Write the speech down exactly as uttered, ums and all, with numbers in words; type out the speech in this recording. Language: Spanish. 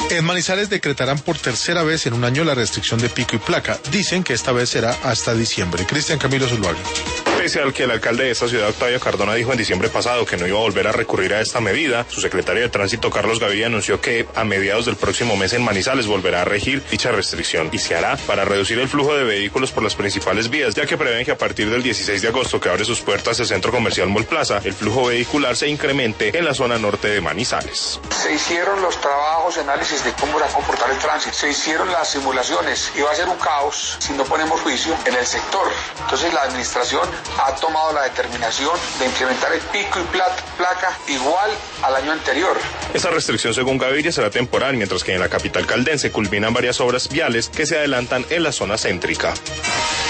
En Manizales decretarán por tercera vez en un año la restricción de pico y placa. Dicen que esta vez será hasta diciembre. Cristian Camilo Zuluaga. Pese al que el alcalde de esta ciudad, Octavio Cardona, dijo en diciembre pasado que no iba a volver a recurrir a esta medida, su secretario de Tránsito, Carlos Gaviria, anunció que a mediados del próximo mes en Manizales volverá a regir dicha restricción y se hará para reducir el flujo de vehículos por las principales vías, ya que prevén que a partir del dieciséis de agosto, que abre sus puertas el centro comercial Mall Plaza, el flujo vehicular se incremente en la zona norte de Manizales. Se hicieron los trabajos de análisis de cómo va a comportar el tránsito, se hicieron las simulaciones y va a ser un caos si no ponemos juicio en el sector. Entonces la administración ha tomado la determinación de implementar el pico y placa igual al año anterior. Esta restricción, según Gaviria, será temporal, mientras que en la capital caldense culminan varias obras viales que se adelantan en la zona céntrica.